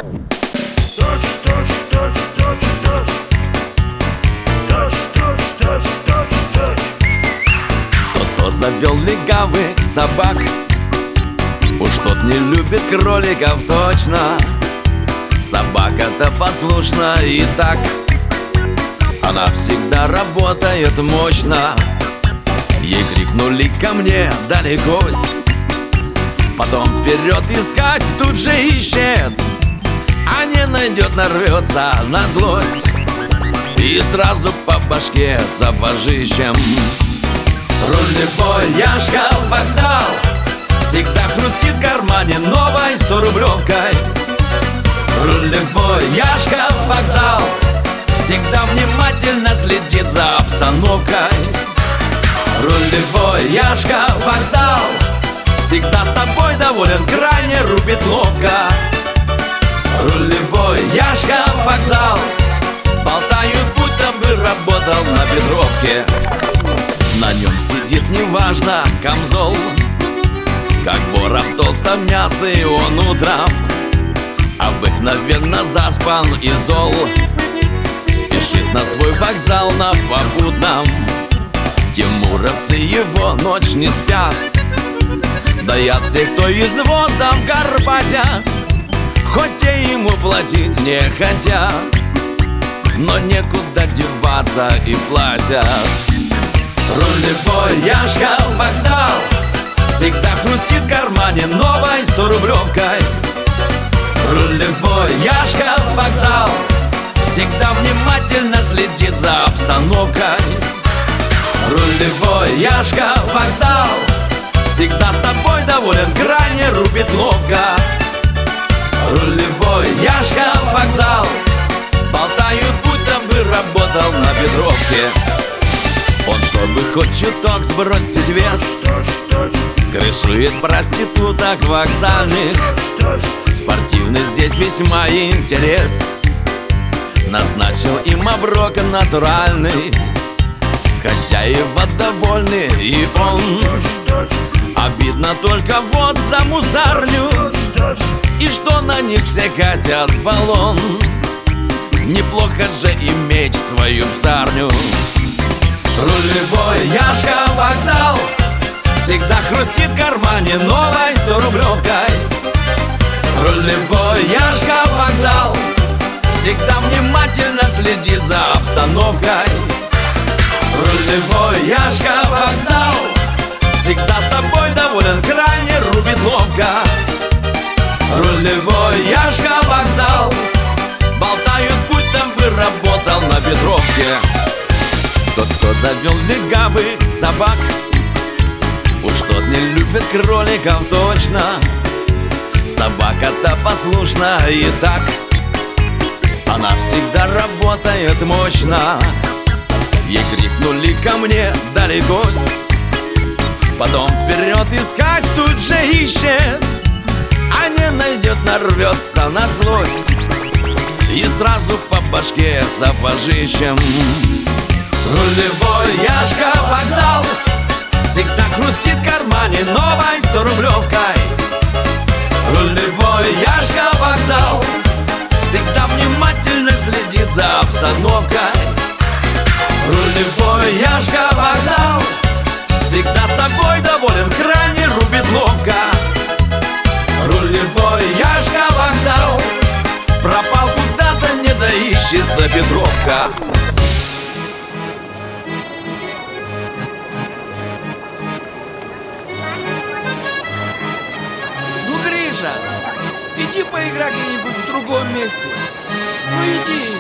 Тот, кто завел легавых собак, уж тот не любит кроликов точно. Собака-то послушна и так, она всегда работает мощно. Ей крикнули: ко мне, дали гость. Потом вперед искать, тут же ищет, а не найдет, нарвется на злость и сразу по башке сапожищем. Рулевой Яшка, вокзал, всегда хрустит в кармане новой 100-рублевкой. Рулевой Яшка, вокзал, всегда внимательно следит за обстановкой. Рулевой Яшка, вокзал, всегда собой доволен, крайне рубит ловко. Рулевой Яшка, вокзал, болтают, будто бы работал на Петровке. На нем сидит неважно камзол, как воров в толстом мясе он утром обыкновенно заспан и зол. Спешит на свой вокзал на попутном, тимуровцы его ночь не спят. Даят всех, кто извозом горбатят, хоть те ему платить не хотят, но некуда деваться и платят. Рулевой Яшка, вокзал, всегда хрустит в кармане новой 100-рублевкой. Рулевой Яшка, вокзал, всегда внимательно следит за обстановкой. Рулевой Яшка, вокзал, всегда собой доволен, крайне рубит ловко. Рулевой Яшка, вокзал, болтают, будто бы работал на Петровке. Он, чтобы хоть чуток сбросить вес, крышует проституток вокзальных. Спортивный здесь весьма интерес, назначил им оброк натуральный. Хозяева довольны и он, обидно только вот за мусарню, и что на них все хотят баллон. Неплохо же иметь свою псарню. Рулевой Яшка, вокзал, всегда хрустит в кармане новой 100-рублевкой. Рулевой Яшка, вокзал, всегда внимательно следит за обстановкой. Рулевой Яшка, вокзал, всегда собой доволен, крайне рубит ловко. Рулевой Яшка, вокзал, болтают, будто бы работал на Петровке. Тот, кто завел легавых собак, уж тот не любит кроликов точно. Собака-то послушна и так, она всегда работает мощно. Ей крикнули: ко мне, дали гость. Потом вперед искать, тут же ищет, а не найдет, нарвется на злость и сразу по башке сапожищем. Рулевой Яшка, вокзал, всегда хрустит в кармане новой 100-рублевкой. Рулевой Яшка, вокзал, всегда внимательно следит за обстановкой. Рулевой Яшка, вокзал, всегда собой доволен, крайне рубит ловко. Рулевой Яшка, вокзал, пропал куда-то, не доищется Петровка. Ну, Гриша, иди поиграй где-нибудь в другом месте. Ну иди.